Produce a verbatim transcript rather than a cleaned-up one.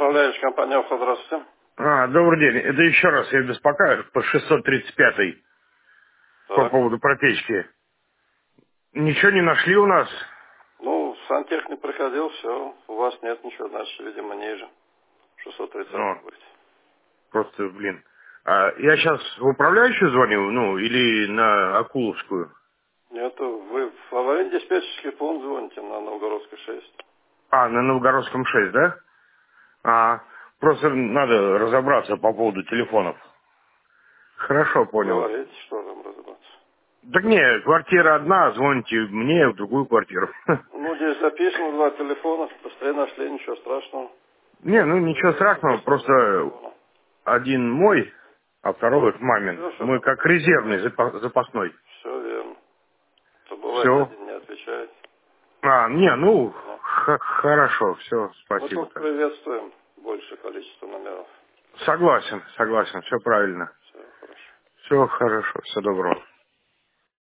Управляющая компания «Авто», здравствуйте. А, добрый день. Это еще раз я беспокоюсь по шестьсот тридцать пятой по Так. поводу протечки. Ничего не нашли у нас? Ну, сантехник приходил, все. У вас нет ничего, значит, видимо, ниже. шестьсот тридцать Ну, будет. просто, блин. А, я сейчас в управляющую звонил, ну, или на Акуловскую? Нету. Вы в аварийно-диспетчерский пункт звоните на Новгородской шесть. А, на Новгородском шесть, да? А, просто надо разобраться по поводу телефонов. Хорошо, понял. Говорите, что там разобраться. Так не, квартира одна, звоните мне в другую квартиру. Ну, здесь записано два телефона. Быстрее нашли, ничего страшного. Не, ну ничего Проверяйте страшного, просто два просто телефона. один мой, а второй мамин. Все, что Мы там как записано. резервный, запа- запасной. Все верно. То бывает, Все. один не отвечает. А, не, ну, Ну, х- хорошо, все, мы спасибо только тогда. приветствуем большее количество номеров. Согласен, согласен, все правильно. Все хорошо. Все хорошо, все доброго.